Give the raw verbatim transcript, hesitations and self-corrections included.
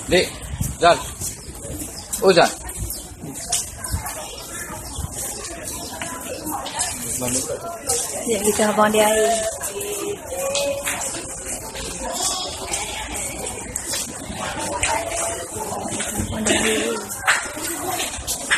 Dek, Zal. Oh, Zal. Dia kita abang dia air. Abang dia air.